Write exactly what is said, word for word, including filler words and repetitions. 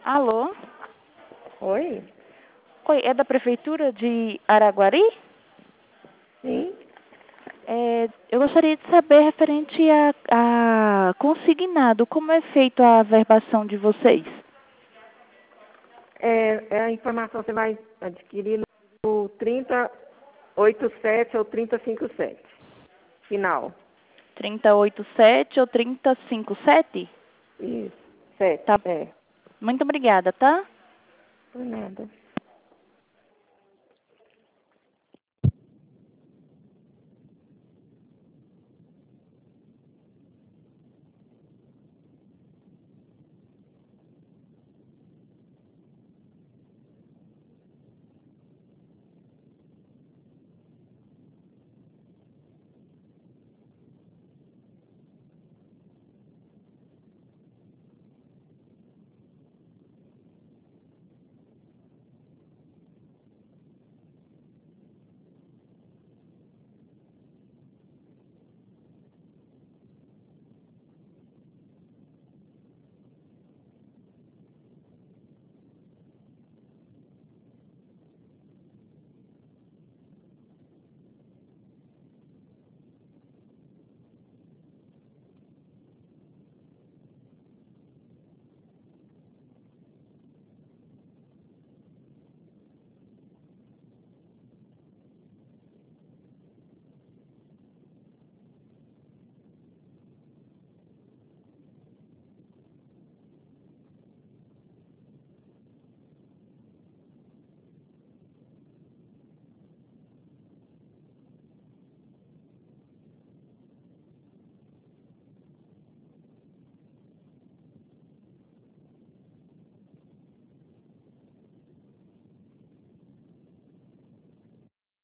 Alô? Oi? Oi, é da Prefeitura de Araguari? Sim? É, eu gostaria de saber referente a, a consignado, como é feita a verbação de vocês? É, é a informação você vai adquirir no trinta oitenta e sete ou trinta cinquenta e sete. Final. trinta e oito sete ou trinta e cinco sete? Isso. Sete. Tá. É. Muito obrigada, tá? Por nada.